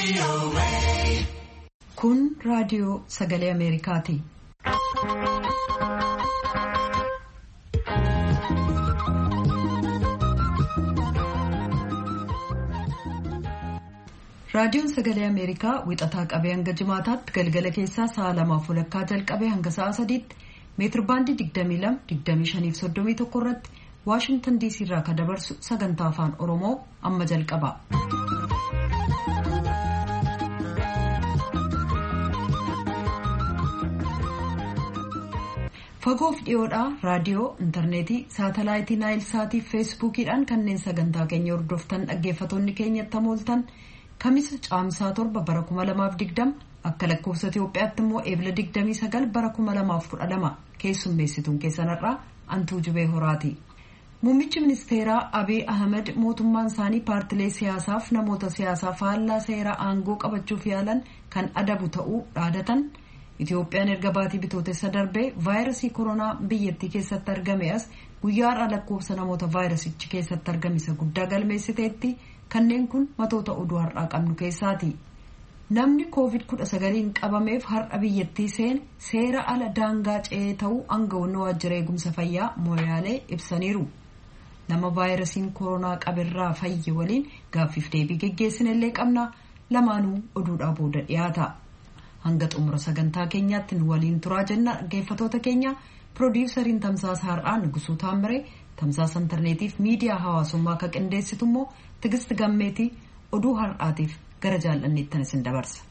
Kun raadiyoo sagalee Ameerikaati. Raadiyoon sagalee Ameerikaa wixataa qabee hanga jimaataatti galgala keessaa sa'a 2:00 jalqabee hanga sa'a 3:00 meetirbaandii 22-25-31 irratti Waashingtan DC irraa kan dabarsu sagantaa afaan Oromoo amma jalqaba. Fagoof dhiyoodhaa raadiyoo, intarneetii, saatalaayitii Naayilsaatii fi feesbuukiidhaan kanneen sagantaa keenya hordoftan dhaggeeffattoonni keenyatti hamooltan Kamisa caamsaa 7 bara 2020 akka lakkoofsa Itoophiyaatti immoo eebila 29 bara 2012 keessummeessituun keessanarraa Antuu Jubee Horaati. Muummichi ministeeraa Abiy Ahmed mootummaan isaanii paartilee siyaasaaf namoota siyaasaa faallaa seera aangoo qabachuuf yaalan kan adabu ta'uu dhaadatan. Itoophiyaan erga baatii bitootessa darbee vaayirasii koronaa biyyattii keessatti argame as guyyaadhaa lakkoofsa namoota vaayirasichi keessatti argamisa guddaa galmeessiteetti. Kanneen kun matoota oduu har'aa qabnu keessaati. Namni COVID-19 qabameef har'a biyyattii seera ala daangaa ce'ee ta'uu aangawoonni waajjira eegumsa fayyaa Mooyaalee ibsaniiru. Nama vaayirasiin koronaa qaberraa fayye waliin gaaffiif deebii geggeessinellee qabna. Lamaanuu oduudhaa booda dhiyaata. Hanga xumura sagantaa keenyaatti nu waliin turaa jenna dhaggeeffattoota keenya. Piroodyuusariin tamsaasa har'aa Nugusuu Taammiree, tamsaasa intarneetiif miidiyaa hawaasummaa akka qindeessitu immoo Tigist Gammeetii oduu har'aatiif gara jaallanneettan isin dabarsa.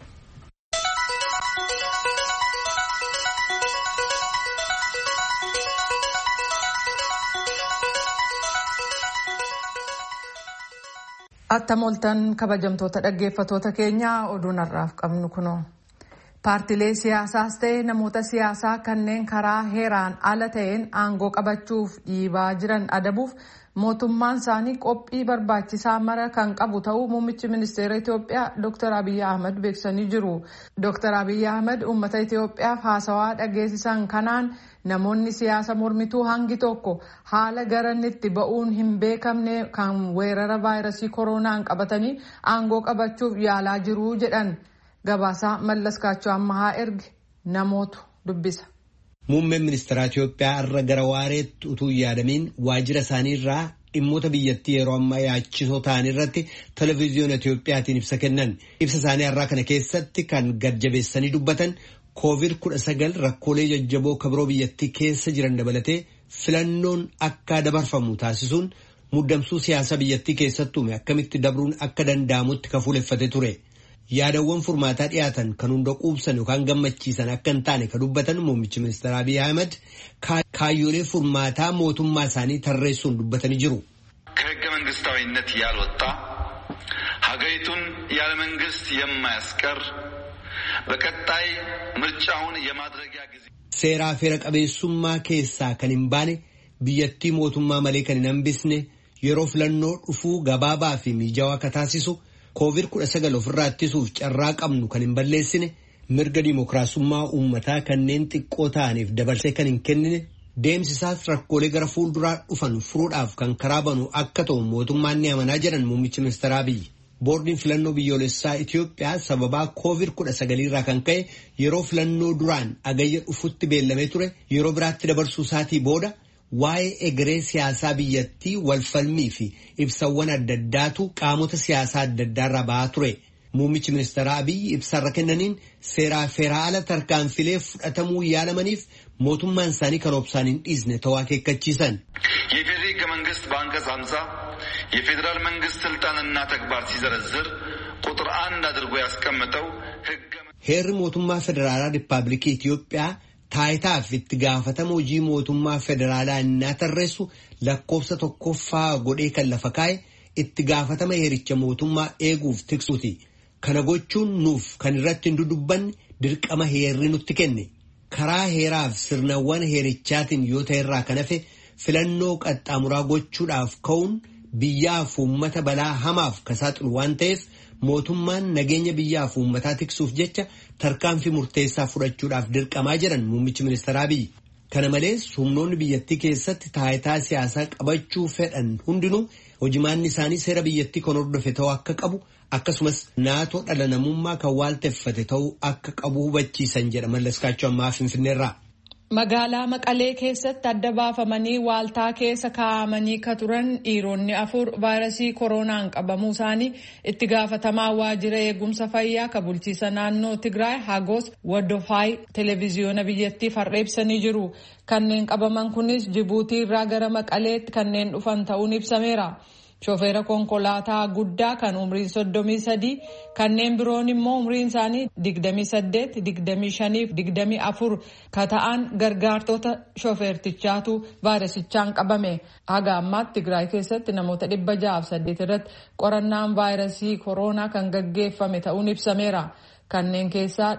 Attam ooltan kabajamtoota dhaggeeffattoota keenyaa oduun har'aaf qabnu kunoo. Paartilee siyaasaas ta'ee namoota siyaasaa kanneen karaa heeraan ala ta'een aangoo qabachuuf dhiibaa jiran adabuuf mootummaan isaanii qophii barbaachisaa mara kan qabu ta'uu muummichi ministeera Itoophiyaa Dr. Abiy Ahmed beeksisanii jiru. Dr. Abiy Ahmed uummata Itoophiyaaf haasawaa dhageessisan kanaan namoonni siyaasa mormituu hangi tokko haala garannitti ba'uun hin beekamne kan weerara vaayirasii koronaan qabatanii aangoo qabachuuf yaalaa jiru jedhan. Gabaasaa Mallas Kaachoo Ammahaa erge namootu dubbisa. Muummeen ministeera Itoophiyaa irra gara waareetti utuu yaadamiin waajjira isaanii irraa dhimmoota biyyattii yeroo ammaa yaachisoo ta'an irratti televezyiyoona Itoophiyaatiin ibsa kennan. Ibsa isaanii irraa kana keessatti kan gad-jabeessanii dubbatan COVID-19 rakkoolee jajjaboo kabiroo biyyattii keessa jiran dabalatee filannoon akka dabarfamu taasisuun muddamsuu siyaasa biyyattii keessatti uume akkamitti dabruun akka danda'amutti kafuuleffate ture. Yaadawwan furmaataa dhiyaatan kan hunda quubsan yookaan gammachiisan akka hin taane kan dubbatan muummichi ministeera Abiy Ahmed kaayyoolee furmaataa mootummaa isaanii tarreessuun dubbatanii jiru. ከህገ መንግስታዊነት ያልወጣ ሀገሪቱን ያለ መንግስት የማያስቀር በቀጣይ ምርጫውን የማድረጊያ ጊዜ seeraa fi qabeessummaa keessaa kan hin baane biyyattii mootummaa malee kan hin hambisne yeroo filannoo dhufuu gabaabaa fi mijaawaa akka taasisu COVID-19 ofirraa ittisuuf carraa qabnu kan hin balleessine mirga dimookiraasummaa uummataa kanneen xiqqoo ta'aniif dabarsee kan hin kennine deemsisaas rakkoolee gara fuulduraa dhufan furuudhaaf kan karaa banu akka ta'u mootummaan ni amanaa jedhan muummichi ministeera Abiy. Boordiin filannoo biyyoolessaa Itoophiyaa sababaa COVID-19 irraa kan ka'e yeroo filannoo duraan agayya dhufutti beellamee ture yeroo biraatti dabarsuu isaatii booda waa'ee egeree siyaasaa biyyattii walfalmii fi ibsawwan adda addaatu qaamota siyaasaa adda addaarraa ba'aa ture. Muummichi ministeera Abiy ibsarra kennaniin seeraa federaala tarkaanfilee fudhatamuu yaalamaniif mootummaan isaanii kan obsaan hin dhiisne ta'uu akeekkachiisan. የፌዴራል ሕገ መንግስት በአንቀጽ 50 የፌዴራል መንግስት ስልጣንና ተግባር ሲዘረዝር ቁጥር 1 አድርጎ ያስቀመጠው heerri mootummaa federaalaa Rippaabilikii Itoophiyaa taayitaaf itti gaafatama hojii mootummaa federaalaa innaa tarreessu lakkoofsa tokkoffaa godhee kan lafa kaa'e itti gaafatama heericha mootummaa eeguuf tiksuuti. Kana gochuun nuuf kan irratti hin dudubbanne dirqama heerri nutti kenne. Karaa heeraaf sirnawwan heerichaatiin yoo ta'e irraa kan hafe filannoo qaxxaamuraa gochuudhaaf ka'uun biyyaaf uummata balaa hamaaf kasaaxilu waan ta'eef mootummaan nageenya biyyaaf uummataa tiksuuf jecha tarkaanfii murteessaa fudhachuudhaaf dirqamaa jedhan muummichi ministeera Abiy. Kana malees humnoonni biyyattii keessatti taayitaa siyaasaa qabachuu fedhan hundinuu hojimaanni isaanii seera biyyattii kan hordofe ta'uu akka qabu akkasumas naatoo dhala namummaa kan waalteffate ta'uu akka qabu hubachiisan jedha Mallaskaachoo ammaa Finfinneerraa. Magaalaa Maqalee keessatti adda baafamanii waaltaa keessa kaa'amanii ka turan dhiironni 4 vaayirasii koronaan qabamuu isaanii itti gaafatamaa waajjira eegumsa fayyaa ka bulchiisa naannoo Tigraay Hagos Wadofaay televiziyoona biyyattiif ibsanii jiru. Kanneen qabaman kunis Jibuutii irraa gara Maqaleetti kanneen dhufan ta'uun ibsameera. Shofeera konkolaataa guddaa kan umriin 33 kanneen biroon immoo umriin isaanii 28, 25 fi 24 ka ta'an gargaartota shofeertichaatu vaayirasichaan qabame. Haga ammaatti Tigraay keessatti namoota 608 irratti qorannaan vaayirasii koronaa kan gaggeeffame ta'uun ibsameera. Kanneen keessaa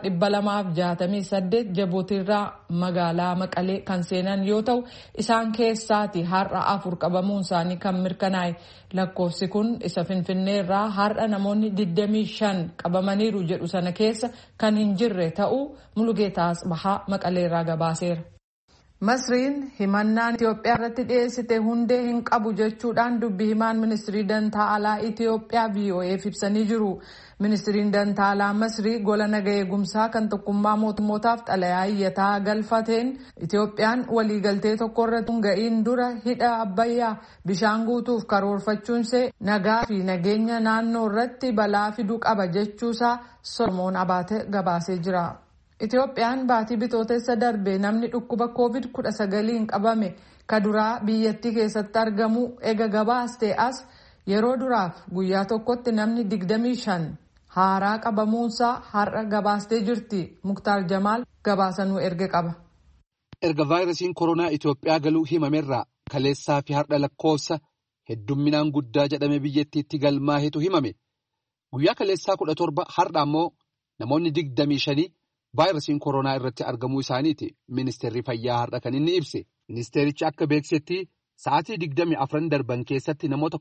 268 Jibuutiirraa magaalaa Maqalee kan seenan yoo ta'u isaan keessaati har'a 4 qabamuun isaanii kan mirkanaa'e. Lakkoofsi kun isa Finfinneerraa har'a namoonni 25 qabamaniiru jedhu sana keessa kan hin jirre ta'uu Mulugeetaa Asbahaa Maqaleerraa gabaaseera. Masriin himannaan Itoophiyaa irratti dhiyeessite hundee hin qabu jechuudhaan dubbii himaan ministirii dantaa alaa Itoophiyaa VOA'f ibsanii jiru. Ministiriin dantaa alaa Masrii gola nagaa eegumsaa kan tokkummaa mootummootaaf xalayaa iyyataa galfateen Itoophiyaan waliigaltee tokko irratti hunga'iin dura hidha Abbayyaa bishaan guutuuf karoorfachuunsee nagaa fi nageenya naannoo irratti balaa fiduu qaba jechuusaa Solomoon Abaate gabaasee jira. Itoophiyaan baatii bitootessa darbe namni dhukkuba COVID-19 qabame ka duraa biyyattii keessatti argamu ega gabaastee as yeroo duraaf guyyaa tokkotti namni 25 haaraa qabamuunsaa har'a gabaastee jirti. Muktaar Jamaal gabaasanuu erge qaba. Erga vaayirasiin koronaa Itoophiyaa galuu himamerraa kaleessaa fi har'a lakkoofsa heddumminaan guddaa jedhame biyyattiitti galmaahetu himame. Guyyaa kaleessaa 17 har'a ammoo namoonni 25 vaayirasiin koronaa irratti argamuu isaaniiti ministeerri fayyaa har'a kan inni ibse. Ministeerichi akka beeksetti sa'aatii 24 darban keessatti namoota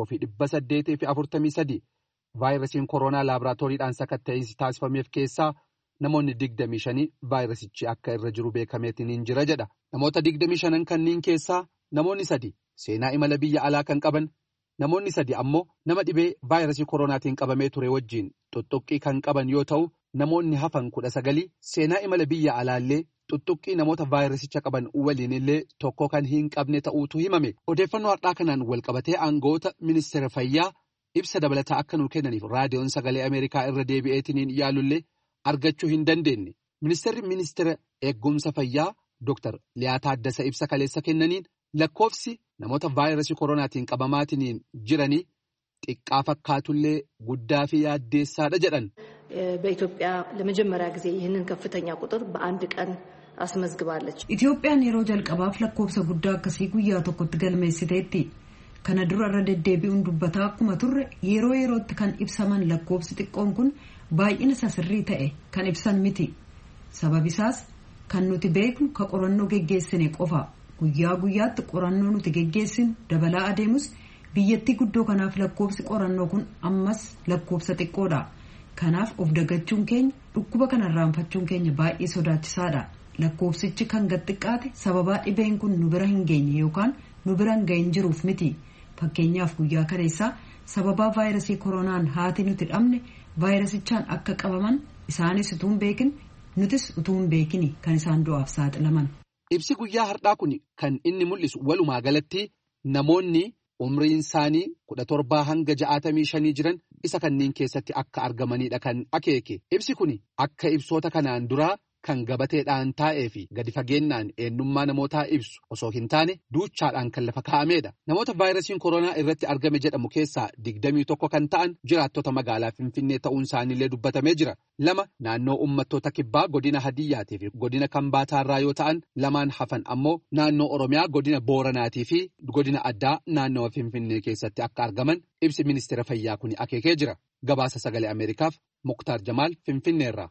1,843 vaayirasiin koronaa laaboraatooriidhaan sakatta'insi taasifameef keessaa namoonni 25 vaayirasichi akka irra jiru beekameetiin jira jedha. Namoota 25 kanneen keessaa namoonni 3 seenaa imala biyya alaa kan qaban, namoonni 3 ammoo nama dhibee vaayirasii koronaatiin qabamee ture wajjin xuxuqqii kan qaban yoo ta'u, namoonni hafan 19 seenaa imala biyya alaallee xuxuqqii namoota vaayirasicha qaban waliin illee tokko kan hin qabne ta'uutu himame. Odeeffannoo har'aa kanaan walqabatee aangawoota ministeera fayyaa ibsa dabalataa akka nuu kennaniif raadiyoon sagalee Ameerikaa irra deebi'eetiin yaalullee argachuu hin dandeenye. Ministeera eegumsa fayyaa Dr. Liyaa Taaddasa ibsa kaleessa kennaniin lakkoofsi namoota vaayirasii koronaatiin qabamaatiin jiranii xiqqaa fakkaatullee guddaa fi yaaddeessaadha jedhan. በኢትዮጵያ ለመጀመሪያ ጊዜ ይህንን ከፍተኛ ቁጥር በአንድ ቀን አስመዝግባለች። ኢትዮጵያን yeroo jalqabaaf lakkoofsa guddaa akkasii guyyaa tokkotti galmeessiteetti. Kana dura irra deddeebi'uun dubbataa akkuma turre yeroo yerootti kan ibsaman lakkoofsi xiqqoon kun baay'ina sasirrii ta'e kan ibsan miti. Sababisaas kan nuti beeknu ka qorannoo geggeessine qofa. Guyyaa guyyaatti qorannoo nuti geggeessinu dabalaa adeemus biyyattii guddoo kanaaf lakkoofsi qorannoo kun ammas lakkoofsa xiqqoodha. Kanaaf of dagachuun keenya dhukkuba kana irraanfachuun keenya baay'ee sodaachisaadha. Lakkoofsichi kan gad xiqqaate sababaa dhibeen kun nu bira hin geenye yookaan nu bira hin gahin jiruuf miti. Fakkeenyaaf guyyaa kaleessaa sababaa vaayirasii koronaan haati nuti dhabne vaayirasichaan akka qabaman isaanis utuu hin beekin nutis utuu hin beekini kan isaan du'aaf saaxilaman. Ibsi guyyaa har'aa kun kan inni mul'isu walumaa galatti namoonni umriin isaanii 17 hanga 65 jiran isa kanneen keessatti akka argamanidha kan akeeke. Ibsi kun akka ibsoota kanaan duraa kan gabateedhaan taa'ee fi gadi fageennaan eenyummaa namootaa ibsu osoo hin taane duuchaadhaan kan lafa kaa'amedha. Namoota vaayirasiin koronaa irratti argame jedhamu keessaa 21 kan ta'an jiraattota magaalaa Finfinnee ta'uun isaaniillee dubbatamee jira. 2 naannoo uummattoota kibbaa godina Hadiyyaatii fi godina Kambaataarraa yoo ta'an 2 hafan ammoo naannoo Oromiyaa godina Booranaatii fi godina Addaa naannoo Finfinnee keessatti akka argaman ibsi ministeera fayyaa kun akeekee jira. Gabaasa sagalee Ameerikaaf Muktaar Jamaal Finfinneerraa.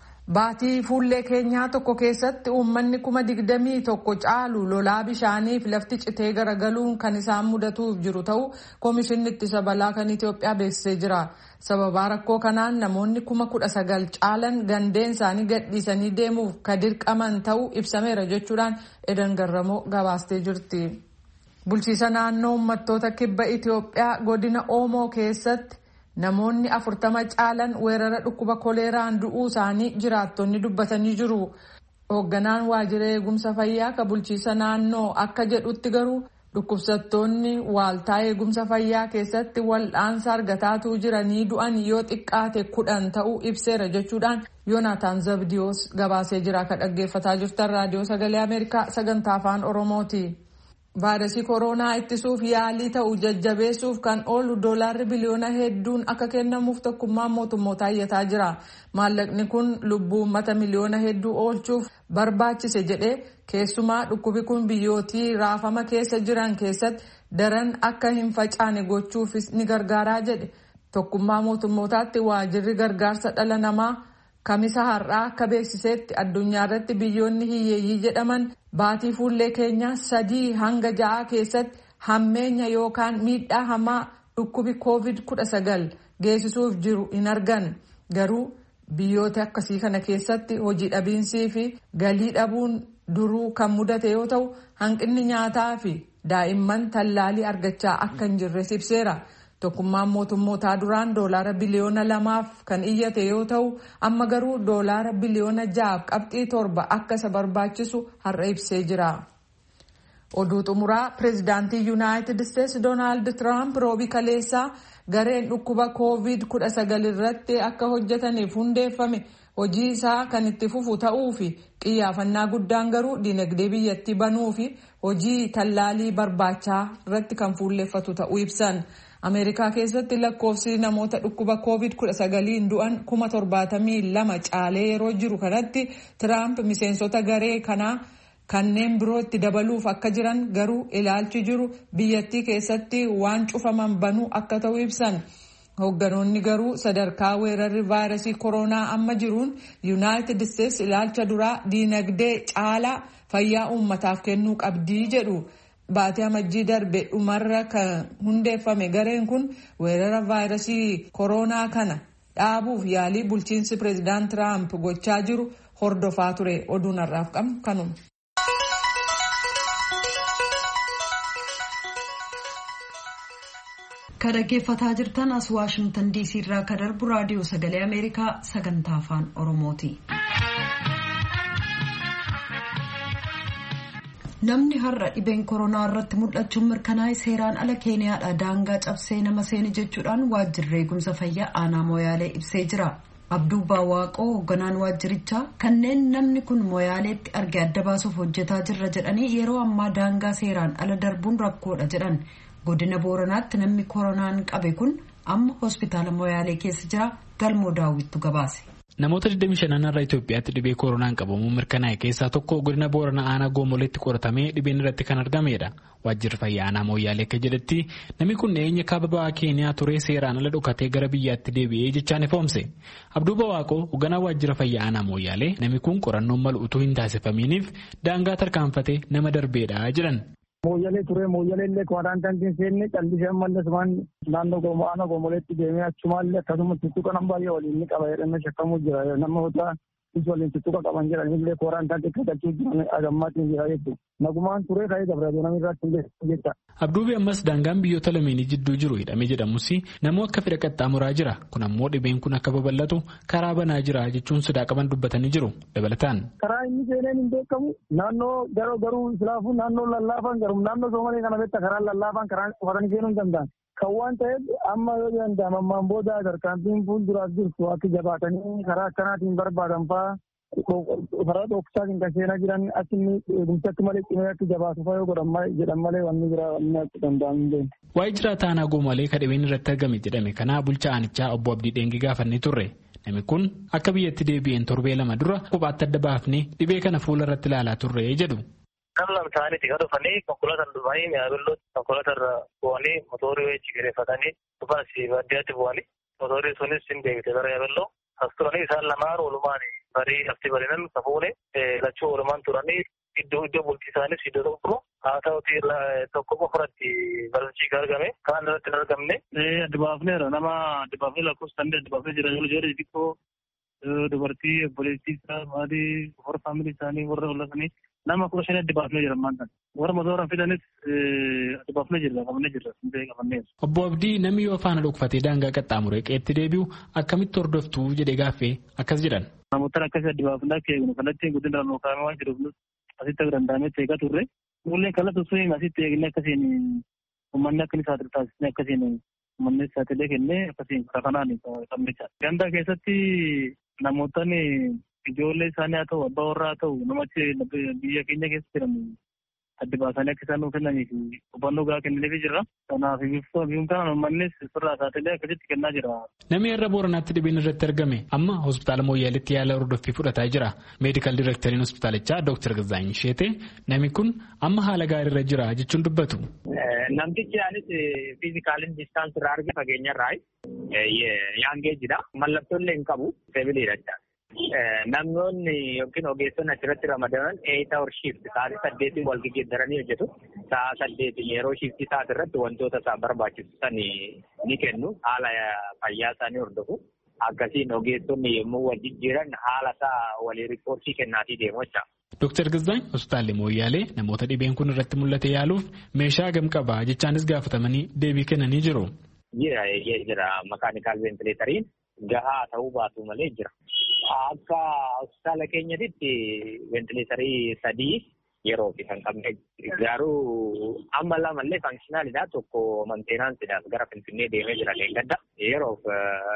Baatii fuullee keenyaa tokko keessatti uummanni 21,000 caalu lolaa bishaaniif lafti citee garagaluun kan isaan mudatuuf jiru ta'uu Komishinni Ittisa Balaa kan Itoophiyaa beeksisee jira. Sababaa rakkoo kanaan namoonni 19,000 caalan gandeen isaanii gadhiisanii deemuuf ka dirqaman ta'uu ibsameera jechuudhaan Edan Garramoo gabaastee jirti. Bulchiisa naannoo uummattoota kibba Itoophiyaa godina Oomoo keessatti namoonni 40 caalan weerara dhukkuba koleeraan du'uu isaanii jiraattonni dubbatanii jiru. Hoogganaan waajjira eegumsa fayyaa ka bulchiisa naannoo akka jedhutti garuu dhukkubsattoonni waaltaa eegumsa fayyaa keessatti wal'aansa argataatuu jiranii du'an yoo xiqqaate 10 ta'uu ibseera jechuudhaan Yoonaataan Zabdiyoos gabaasee jira. Ka dhaggeeffataa jirtan raadiyoo sagalee Ameerikaa sagantaa afaan Oromooti. Vaayirasii koronaa ittisuuf yaalii ta'u jajjabeessuuf kan oolu $1 biliyoona hedduun akka kennamuuf tokkummaan mootummootaa iyyataa jira. Maallaqni kun lubbuu uummata miliyoona hedduu oolchuuf barbaachise jedhee keessumaa dhukkubi kun biyyootii raafama keessa jiran keessatti daran akka hin facaane gochuufis ni gargaaraa jedhe. Tokkummaa mootummootaatti waajjirri gargaarsa dhala namaa kamisa har'aa akka beeksisetti addunyaa irratti biyyoonni hiyyeeyyii jedhaman baatii fuullee keenya 3 hanga 6 keessatti hammeenya yookaan miidhaa hamaa dhukkubi COVID-19 geessisuuf jiru hin argan. Garuu biyyoota akkasii kana keessatti hojii dhabiinsii fi galii dhabuun duruu kan mudate yoo ta'u hanqinni nyaataa fi daa'imman tallaalii argachaa akka hin jirres ibseera. Tokkummaan mootummootaa duraan $2 biliyoona 2 kan iyyate yoo ta'u amma garuu $6 biliyoona 6.7 akka isa barbaachisu har'a ibsee jira. Oduu xumuraa pireezidaantii Yuunaayitid Isteetsi Doonaald Tiraamp roobii kaleessaa gareen dhukkuba COVID-19 irratti akka hojjetaniif hundeeffame hojii isaa kan itti fufu ta'uu fi xiyyeeffannaa guddaan garuu dinagdee biyyattii banuu fi hojii tallaalii barbaachaa irratti kan fuulleeffatu ta'uu ibsan. Ameerikaa keessatti lakkoofsi namoota dhukkuba COVID-19 du'an 72,000 caalee yeroo jiru kanatti Tiraamp miseensota garee kanaa kanneen birootti dabaluuf akka jiran garuu ilaalchi jiru biyyattii keessatti waan cufaman banuu akka ta'u ibsan. Hoogganoonni garuu sadarkaa weerarri vaayirasii koronaa amma jiruun Yuunaayitid Isteetsi ilaalcha duraa diinagdee caalaa fayyaa uummataaf kennuu qabdii jedhu. Baatii amajjii darbe dhumarra kan hundeeffame gareen kun weerara vaayirasii koronaa kana dhaabuuf yaalii bulchiinsi pireezidaant Tiraamp gochaa jiru hordofaa ture. Oduun har'aaf qabnu kanuma. Kan dhaggeeffataa jirtan as Waashingtan DC irraa kan darbu raadiyoo sagalee Ameerikaa sagantaa afaan Oromooti. Namni har'a dhibeen koronaa irratti mul'achuun mirkanaa'e seeraan ala Keeniyaadha daangaa cabsee nama seene jechuudhaan waajjirri eegumsa fayyaa aanaa Moyaalee ibsee jira. Abduu Bawaaqoo hoogganaan waajjirichaa kanneen namni kun Moyaaleetti arge adda baasuuf hojjetaa jirra jedhanii yeroo ammaa daangaa seeraan ala darbuun rakkoodha jedhan. Godina Booranaatti namni koronaan qabe kun amma hospitaala Moyaalee keessa jira. Galmoo Daawwittu gabaase. Namoota 25 irraa Itoophiyaatti dhibee koronaan qabamuun mirkanaa'e keessaa tokko godina Booranaa aanaa Goomoleetti qoratamee dhibeen irratti kan argamedha. Waajjirri fayyaa aanaa Moyaalee akka jedhetti namni kun dhiyeenya kaaba ba'aa Keeniyaa ture seeraan ala dhokatee gara biyyaatti deebi'ee jechaan ifoomse. Abduu Bawaaqoo hoogganaa waajjira fayyaa aanaa Moyaalee namni kun qorannoon malu utuu hin taasifaminiif daangaa tarkaanfatee nama darbeedha jedhan. Moyaalee ture Moyaalee illee kwaaraantaantiin seenne callisee ammallee waan naannoo aanaa Goomoleetti deemee achumaallee akkasumas tuttuqa nama baay'ee waliin ni qaba jedhamee shakkamuu jira. Namoota waliin tuttuqa qaban jedhanillee kwaaraantaantii kadhachuu jiran agammaatiin jira jechuudha. Nagumaan ture ka'ee dabreedu namni irratti jecha. Abduubi ammas daangaan biyyoota lameenii jidduu jiru hidhamee jedhamus namuu akka fedha qaxxaamuraa jira. Kun ammoo dhibeen kun akka babal'atu karaa banaa jira jechuun sodaa qaban dubbatanii jiru. Dabalataan. Karaa inni seeneen hin beekamu naannoo garuu islaafuu naannoo lallaafaan garuu naannoo Soomalee kana beektaa karaa lallaafaan karaa qofatanii seenuu hin danda'an. Kan waan ta'eef amma yoo danda'amu ammaan booda tarkaanfiin fuulduraaf jirtu akka jabaatanii karaa akkanaatiin barbaadan fa'aa karaa dhoksaatiin kan seenaa jiran achiin eegumsatti malee cimee akka jabaatu fa'aa yoo godhan jedhan malee wanni jira wanni akka danda'amu. Waa'ee jiraataa aanaa Goomalee kan dhibeen irratti argame jedhame kana bulchaa aanichaa obbo Abdii Dheengi gaafannee turre. Namni kun akka biyyatti deebi'een torbee 2 dura kophaatti adda baafnee dhibee kana fuula irratti ilaalaa turre jedhu. Nama lama ta'anii kan dhufanii konkolaataan dhufanii mi'aabillooti konkolaatarra bu'anii mootorii wayii kireeffatanii dhufas baadiyyaatti bu'anii mootorii sunis hin deebite gara yaabelloo as turanii isaan lamaan oolumaan barii lafti bariinan safuune lachuu oolumaan turanii iddoo bultii isaanis iddoo tokko haa ta'uti tokko qofaatti barsiisii argame kaan irratti hin argamne. Adda baafneera nama adda baafnee lakkoofsaan adda baafnee jira ijoollee xixiqqoo dubartii obboleettii isaa maatii warra faamilii isaanii warra oollatanii nama 15 adda baafnee jira maanta. Warra motora fidanis adda baafnee jirra qabannee jirra qabannee. Obbo Abdii namni yoo faana dhokfatee daangaa qaxxaamuree qeetti deebi'u akkamitti hordoftuu jedhee gaaffee akkas jedhan. Namoota akkasii adda baafnee keenya kallattiin guddina irraa kaa'amee waan jiruuf asitti danda'amee eegaa turre. Mullee kallattuu sun asitti eegnee akkasiin uummanni akka inni saaxilu taasisnee akkasiin uummanni saaxilee kennee akkasiin kanaan qabnecha. Gandaa keessatti namootni ijoollee isaanii haa ta'u abbaa warraa haa ta'u namachi biyya keenya keessa jiran adda baasanii akka isaan nuuf kennanii fi hubannoo gahaa kennineefii jirra. Kanaaf biyyoon kanaan uummannis sirraa saaxilee akkasitti kennaa jira. Namni irra Booranaatti dhibeen irratti argame amma hospitaala Mooyyaaleetti yaala hordoffii fudhataa jira. Meedikaal Direekteriin hospitaalichaa Dr. Gazaany Sheetee namni kun amma haala gaariirra jira jechuun dubbatu. Namtichi anis fiizikaaliin distaansi irraa arge fageenya irraa yaangee jira. Mallattoo illee hin qabu seebiliidha. Namoonni yookiin ogeessonni achirratti ramadaman 8 hour shift sa'aatii 8 wal geggeeddaranii hojjetu. Sa'a 8 yeroo shiftii isaati irratti wantoota isaa barbaachisan ni kennu. Haala fayyaa isaanii hordofu. Akkasiin ogeessonni yommuu wajjin jiran haala isaa walii riippoortii kennaatii deemu jecha. Dr. Gazaany hospitaalli Mooyyaalee namoota dhibeen kun irratti mul'ate yaaluuf meeshaa hagam qabaa jechaanis gaafatamanii deebii kennanii jiru. Jira makaanikaal ventileetariin gahaa ta'uu baatu malee jira. Akka hospitaala keenyatti ventileetarii 3 yeroo kan qabne garuu amma lamallee faankishinaaliidha tokko mantenaansiidhaaf gara Finfinnee deemee jira leengadda yeroof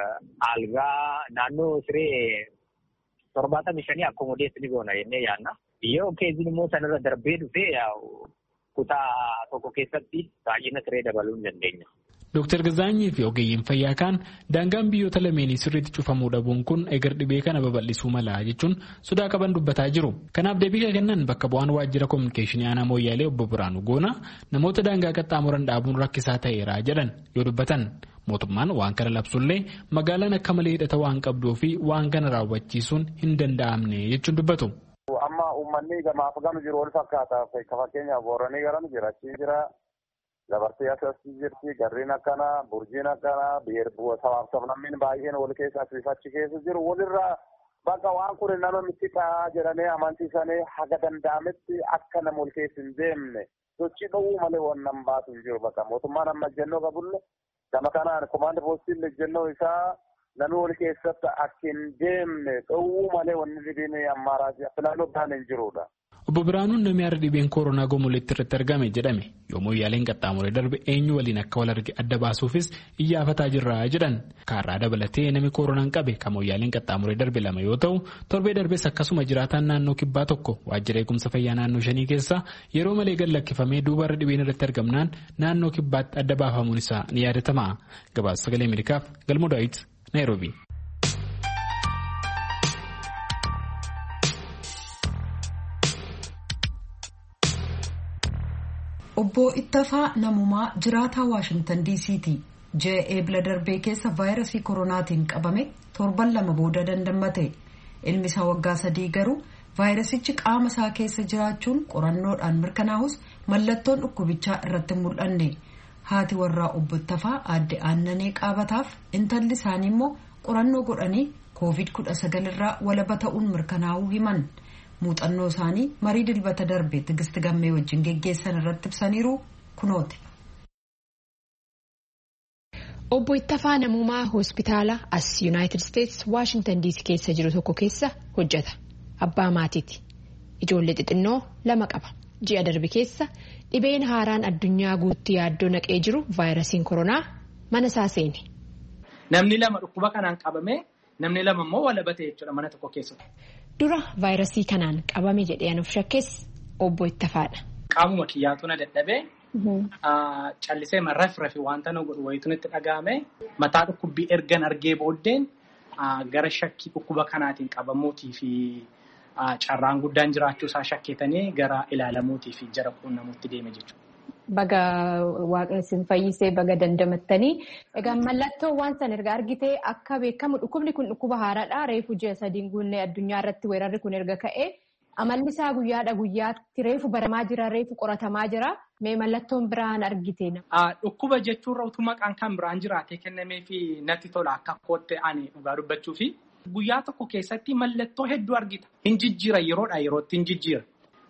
algaa naannoo siree 75 akkomodeessi ni goona jennee yaadna. Yoo keessiin immoo sanarra darbee dhufee kutaa tokko keessatti baay'ina siree dabaluu hin dandeenya. Dr. Gazaanyii fi ogeeyyiin fayyaa kaan daangaan biyyoota lameenii sirriitti cufamuu dhabuun kun eger dhibee kana babal'isuu mala jechuun sodaa qaban dubbataa jiru. Kanaaf deebii kennan bakka bu'aan waajjira kominikeeshinii aanaa Mooyyaalee obbo Biraanuu Goonaa namoota daangaa qaxxaamuran dhaabuun rakkisaa ta'eera jedhan yoo dubbatan. Mootummaan waan kana labsullee magaalaan akka malee hidhata waan qabduu fi waan kana raawwachiisuun hin danda'amne jechuun dubbatu. Amma uummanni gamaaf gama jiru wal fakkaata. Fakkeenyaaf Booranii garam jira. Achii jira. Dabartee asii jirti. Garriin akkana, burjiin akkana, sabaaf sablammiin baay'een wal keessa achi keessa jiru. Walirraa bakka waan kun nama miidhaa jedhanii amansiisanii haga danda'ametti akka nama wal keessa hin deemne sochii dhowwuu malee waan nama baatu hin jiru. Bakka mootummaan amma ejjennoo qabulle gama kanaan komaandi poostiin ejjennoo isaa namni wal keessatti akka hin deemne dhowwuu malee wanni dhibiin ammaaraa filannoo ta'an hin jirudha. Obbo Biraanuun namni har'a dhibeen koronaa gomoleetti irratti argame jedhame yoo Mooyyaaleen qaxxaamuree darbe eenyu waliin akka wal arge adda baasuufis iyyafataa jirra jedhan. Kaarraa dabalatee namni koronaan qabe kan Mooyyaaleen qaxxaamuree darbe 2 yoo ta'u torbee darbees akkasuma jiraataan naannoo kibbaa tokko waajjira eegumsa fayyaa naannoo 5 keessa yeroo malee gad lakkifamee duubarra dhibeen irratti argamnaan naannoo kibbaatti adda baafamuun isaa ni yaadatama. Gabaasa Sagalee Ameerikaaf Galmoo Daawit Naayiroobii. Obbo Ittafaa Namumaa jiraataa Waashingtan DC'ti. Ji'a eebla darbee keessa vaayirasii koronaatiin qabame 7 booda dandammate. Ilmi isaa waggaa 3 garuu vaayirasichi qaama isaa keessa jiraachuun qorannoodhaan mirkanaa'us mallattoon dhukkubichaa irratti mul'anne. Haati warraa obbo Ittafaa aadde Aannanee Qaabataaf intalli isaanii immoo qorannoo godhanii COVID-19 irraa walaba ta'uun mirkanaa'uu himan. Muuxannoo isaanii marii dilbata darbe Tigist Gammee wajjin geggeessan irratti ibsaniiru kunooti. Obbo Ittafaa Namumaa hospitaala as United States Washington DC keessa jiru tokko keessa hojjeta. Abbaa maatiiti. Ijoollee xixinnoo 2 qaba. Ji'a darbe keessa dhibeen haaraan addunyaa guutuu yaaddoo naqee jiru vaayirasiin koronaa mana isaa seene. Namni 2 dhukkuba kanaan qabame namni 2 immoo walabate jechuudha mana tokko keessatti. Dura vaayirasii kanaan qabame jedhee anuuf shakkees obbo Ittafaadha. Qaamuma kiyyaatu na dadhabee callisee marrafi wanta na godhu wayituun itti dhagahame mataa dhukkubbii ergan argee booddeen gara shakkii dhukkuba kanaatiin qabamuutii fi carraan guddaan jiraachuu isaa shakkeetanii gara ilaalamuutii fi jara quunnamuutti deeme jechuudha. Baga waaqni isin fayyisee baga dandamattanii. Egaa mallattoo waan san erga argitee akka beekamu dhukkubni kun dhukkuba haaraadha. Reefu ji'a 3 guunnee addunyaa irratti weerarri kun erga ka'ee amalli isaa guyyaadha guyyaatti reefu baramaa jira reefu qoratamaa jira. Mee mallattoon biraan argite? Dhukkuba jechuun utuu maqaan kan biraan jiraatee kennamee fi natti tola akka kootte ani dhugaa dubbachuu fi guyyaa tokko keessatti mallattoo hedduu argita. Hin jijjiira yeroodhaa yerootti hin jijjiira.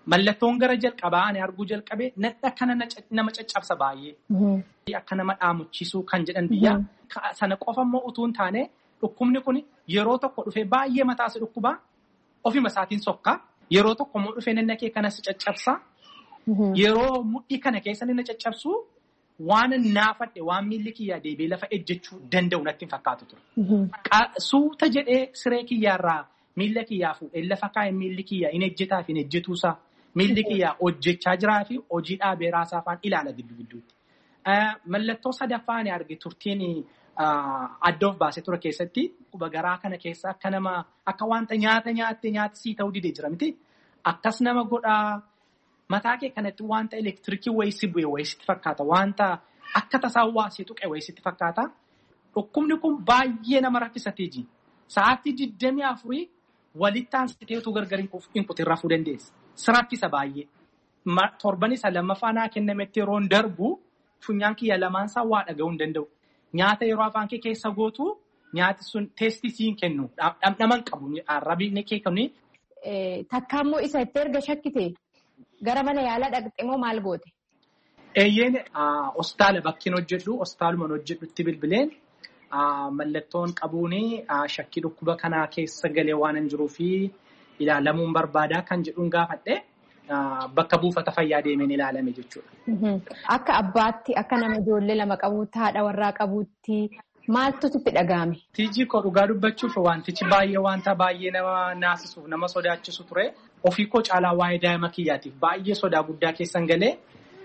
Mallattoon gara jalqabaa ani arguu jalqabee nadha akkana nama caccabsa baay'ee. Akka nama dhaamuchiisuu kan jedhan biyya. Sana qofa immoo utuu hin taane dhukkubni kun yeroo tokko dhufee baay'ee mataas dhukkubaa ofima isaatiin sokkaa. Yeroo tokko immoo dhufee nanna kee kanas caccabsaa. Yeroo mudhii kana keessa inni caccabsu waan naafadhe waan miilli kiyyaa deebi'ee lafa ejjechuu danda'u natti hin fakkaatu ture. Suuta jedhee siree kiyyaarraa miilla kiyyaa fuudhee lafa kaa'ee miilli kiyyaa hin ejjetaa fi hin ejjetuusaa miilli kiyyaa hojjechaa jiraa fi hojii dhaabee raasaa afaan ilaala gidduutti. Mallattoo sadaffaa ani arge turtiin adda of baasee ture keessatti quba garaa kana keessa akka wanta nyaata sii ta'uu didee jira miti. Akkas nama godhaa. Mataa kee kanatti wanta elektiriikii wayii bu'ee wayii fakkaata. Wanta akka tasaa waasii tuqee wayii fakkaata. Dhukkubni kun baay'ee nama rakkisatee jira. Sa'aatii 24 walitti aansiteetu gargar hin kutin rafuu dandeessa. Si rakkisa baay'ee. Torban isa lammaffaa naa kennametti yeroo darbu funyaan kiyya lamaansaa waa dhaga'uu hin danda'u. Nyaata yeroo afaan kee keessa gootu nyaati sun teestii siin kennu. Dhamdhaman qabu. Arrabni kee kennu. Takkaammoo isa itti erga shakkite. Gara mana yaalaa dhaqxe moo maal goote? Eeyyeen hospitaala bakkiin hojjedhu hospitaalumaan hojjedhutti bilbileen mallattoon qabuun shakkii dhukkuba kanaa keessa galee waan hin jiruu fi ilaalamuun barbaadaa kan jedhuun gaafadhe bakka buufata fayyaa deemeen ilaalame jechuudha. Akka abbaatti akka nama ijoollee lama qabuutti haadha warraa qabuutti maaltu sitti dhaga'ame? Tiijii koo dhugaa dubbachuuf wantichi wanta baay'ee nama naasisuuf nama sodaachisu ture. Ofii koo caalaa waa'ee daa'ima kiyyaatiif baay'ee sodaa guddaa keessan galee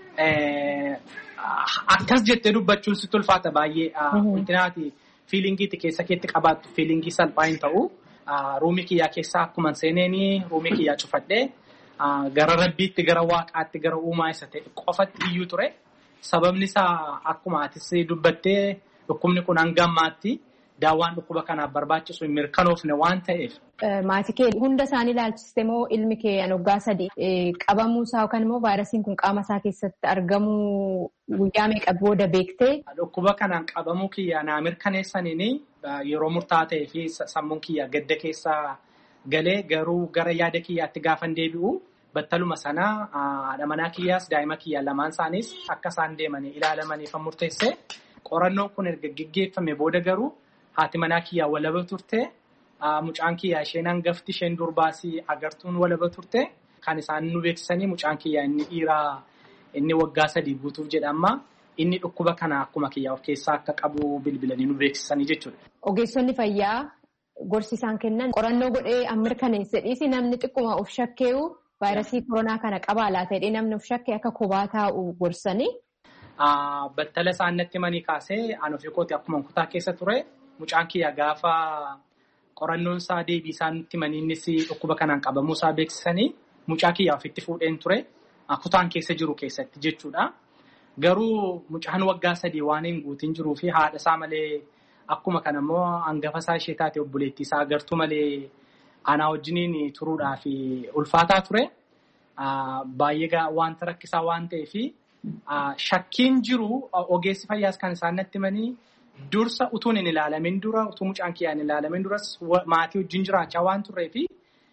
akkas jettee dubbachuun sitti ulfaata baay'ee. Wanti fiilingiitti keessa keetti qabaattu fiilingii salphaa hin ta'u. Ruumii kiyyaa keessaa akkuma seeneenii ruumii kiyyaa cufadhee gara rabbiitti gara waaqaatti gara uumaa isa ta'e qofatti iyyuu ture. Sababni isaa akkuma atis dubbattee dhukkubni kun hanga ammaatti daawwaan dhukkuba kanaaf barbaachisu hin mirkanoofne waan ta'eef. Maatii kee hunda isaanii ilaalchiste moo ilmi kee waggaa 3 qabamuu isaa yookaan immoo vaayirasiin kun qaama isaa keessatti argamuu guyyaa meeqa booda beektee? Dhukkuba kanaan qabamuu kiyya naa mirkaneessaniin yeroo murtaa'aa ta'ee fi sammuun kiyya gadda keessaa galee garuu gara yaada kiyyaatti gaafan deebi'u battaluma sanaa haadha manaa kiyyaas daa'ima kiyya lamaan isaaniis akka isaan deemanii ilaalamaniif murteesse. Qorannoon kun erga gaggeeffame booda garuu haati manaa kiyyaa walaba turte. Mucaan kiyyaa isheen hangafti isheen durbaasii agartuun walaba turte. Kan isaan nu beeksisanii mucaan kiyyaa inni dhiiraa inni waggaa 3 guutuuf jedhama. Inni dhukkuba kana akkuma kiyyaa of keessaa akka qabu bilbilanii nu beeksisanii jechuudha. Ogeessonni fayyaa gorsi isaan kennan qorannoo godhee mirkaneesse dhiisi namni xiqquma of shakkeeyu vaayirasii koronaa kana qabaa laata jedhee namni of shakkee akka kophaa taa'u gorsanii. Battala isaan natti manii kaasee an ofii kooti akkuma kutaa keessa ture. Mucaan kiyya gaafa qorannoon isaa deebii isaan nutti manii innis dhukkuba kanaan qabamuu isaa beeksisanii mucaa kiyya ofitti fuudheen ture. Kutaan keessa jiru keessatti jechuudha. Garuu mucaan waggaa 3 waan hin guutin jiruu fi haadha isaa malee akkuma kana immoo hangafa isaa ishee taate obboleettii isaa agartuu malee anaa wajjiniin turuudhaaf ulfaataa ture. Baay'ee wanta rakkisaa waan ta'eef shakkiin jiru ogeessi fayyaas kan isaan natti manii. Dursa utuun hin ilaalamin dura utuu mucaan kiyyaa hin ilaalamin duras maatii wajjin jiraachaa waan turree fi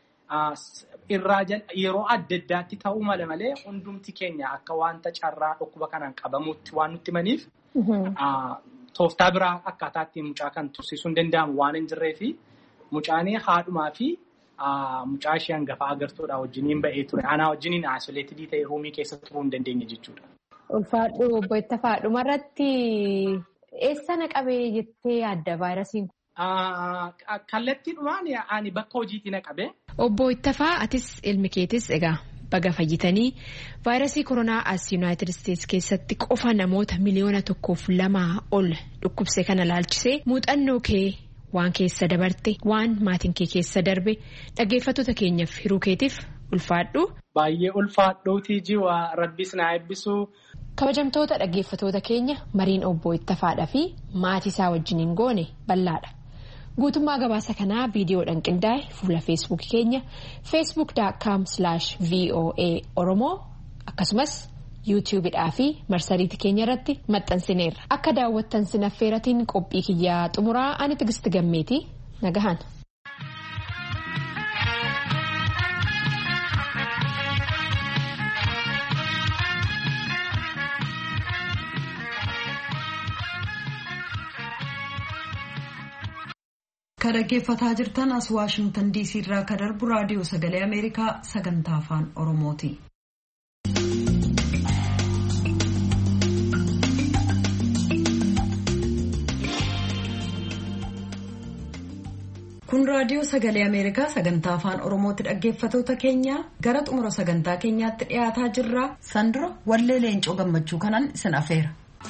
yeroo adda addaatti ta'uu mala malee hundumti keenya akka wanta carraa dhukkuba kanaan qabamuutti waan nutti himaniif tooftaa biraa akkaataa ittiin mucaa kan tursiisuu hin danda'amu waan hin jirree fi mucaanii haadhumaa fi mucaa ishee hangafaa agartuudha wajjiniin ba'ee ture. Anaa wajjiniin aayisoleetidii ta'e ruumii keessa turuu hin dandeenye jechuudha. Ulfaadhu obbo Ittafaa dhumarratti. Eessa na qabee jettee yaadda vaayirasiin kun? Kallattiidhumaan ani bakka hojiitti na qabee. Obbo Ittafaa atis ilmi keetis egaa baga fayyitanii vaayirasii koronaa as Yuunaayitid Isteetsi keessatti qofa namoota miliyoona 1.2 ol dhukkubse kana laalchisee muuxannoo kee waan keessa dabarte waan maatiin kee keessa darbe dhaggeeffattoota keenyaaf hiruu keetiif ulfaadhu. Baay'ee ulfaadhuutii jiwa rabbis na eebbisu. Kabajamtoota dhaggeeffattoota keenya mariin obbo Ittafaadhaa fi maatii isaa wajjiniin goone bal'aadha. Guutummaa gabaasa kanaa viidiyoodhaan qindaa'e fuula feesbuukii keenya facebook.com/VOA Oromoo akkasumas yuutuubiidhaa fi marsariitii keenya irratti maxxansineerra. Akka daawwattan sinaffeeratiin qophii kiyyaa xumuraa ani Tigisti Gammeetii nagahan. Kan dhaggeeffataa jirtan as Waashingtan DC irraa kan darbu raadiyoo sagalee Ameerikaa sagantaa afaan Oromooti. Kun raadiyoo sagalee Ameerikaa sagantaa afaan Oromooti. Dhaggeeffatoota keenya gara xumura sagantaa keenyaatti dhiyaataa jirra. Sandura wallee Leencoo Gammachuu kanan isin afeera.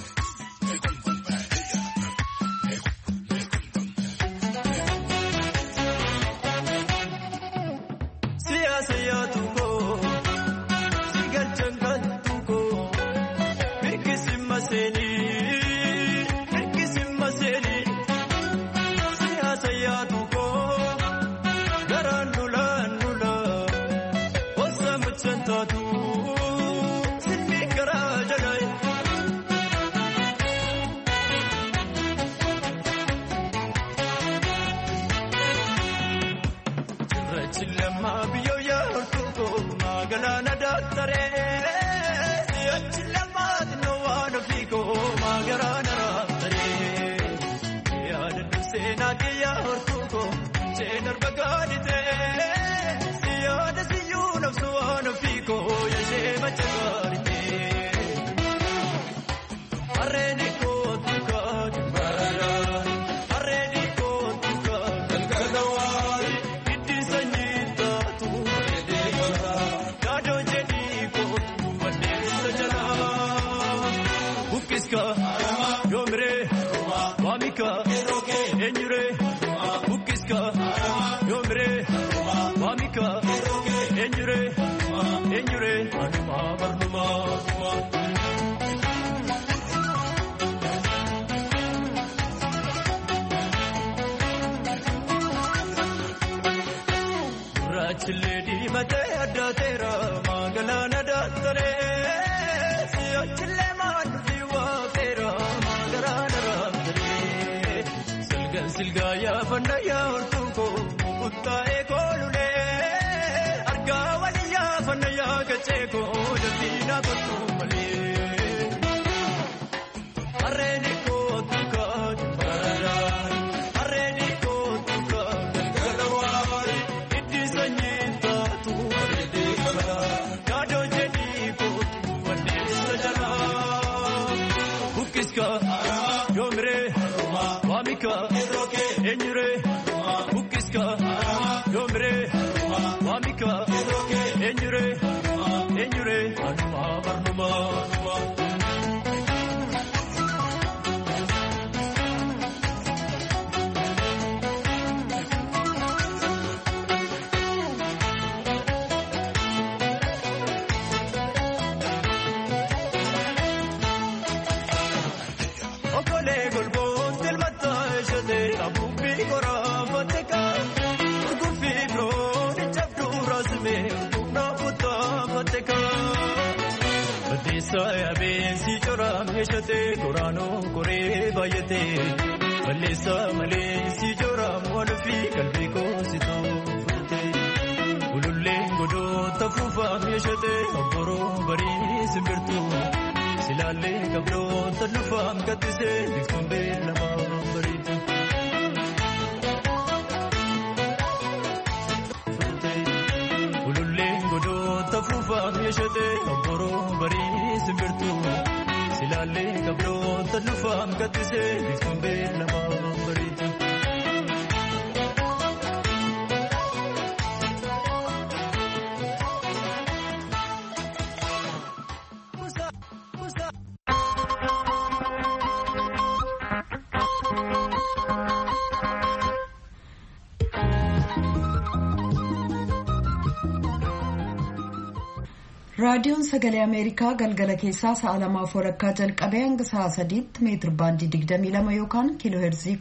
Raadiyoon sagalee Ameerikaa galgala keessaa sa'a 2:00 jalqabee hanga sa'a 3tti meetir baandii 22 yookaan kiiloo heerzii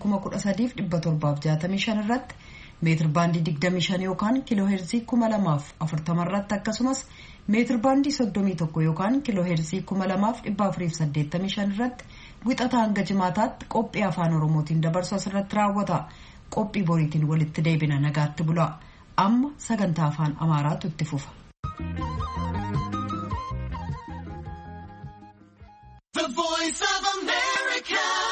13,765 irratti meetir baandii 25 yookaan kiiloo heerzii 2,040 irratti akkasumas meetir baandii 31 yookaan kiiloo heerzii 2,485 irratti wixata hanga jimaataatti qophii afaan Oromootiin dabarsu asirratti raawwata. Qophii boriitiin walitti deebina nagaatti bula. Amma sagantaa afaan Amaaraatu itti fufa. The Voice of America.